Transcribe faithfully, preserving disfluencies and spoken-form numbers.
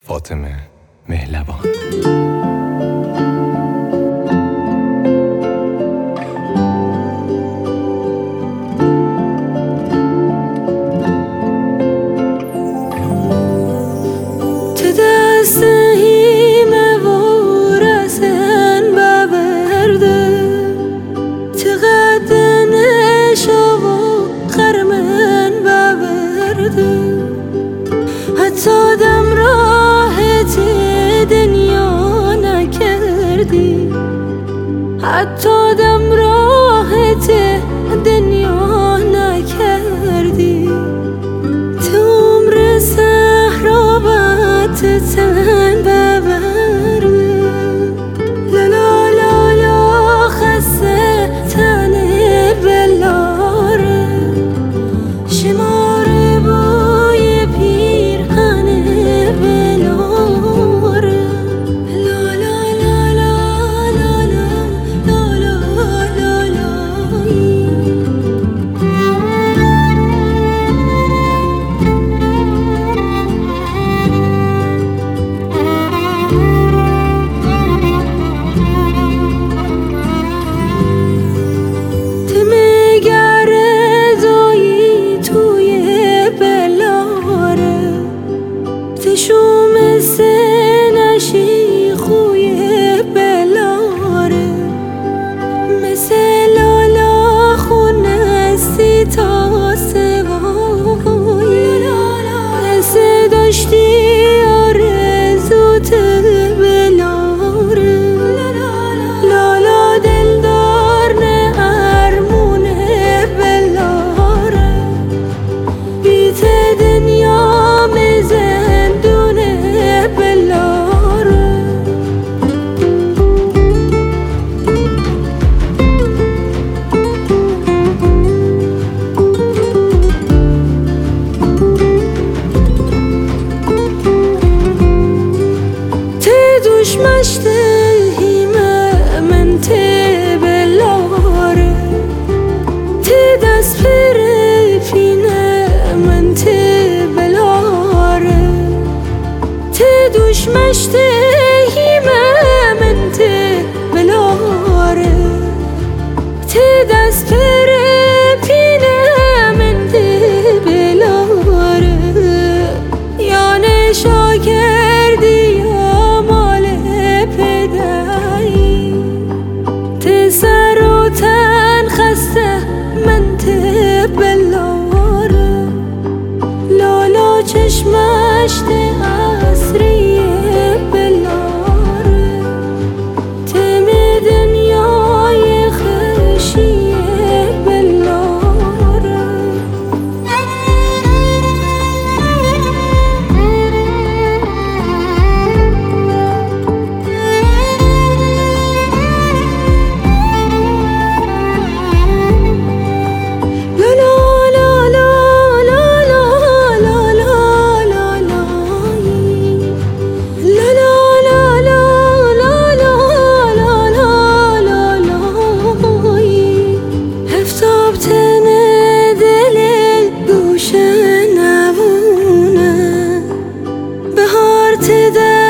فاطمه مهلبان. حتی دم راحت دنیا نکردی، حتی دم راحت دنیا نکردی. تو عمر صحرابت تن ببرده، لالا لالا خسته تن بلاره، شمار بوی پیرهن بلاره. لالا لالا لالا لالا لالایی. شوم سنشی خوی بلاره، مثل لالا خونستی تا سوای، مثل داشتی آرزوت بلاره. لالا دلدار نه ارمونه بلاره، بیت دنیا مزه مشتهیمه من ته بلاره، ته دست پره فینه من ته بلاره، ته دوش مشتهیمه من ته بلاره، ته دست پره فینه من ته بلاره. یانه شاکردی سر و تن خسته من ته بلاره، لالا چشمش ته عصریه بلاره، تم دنیای خشیه بلاره. To the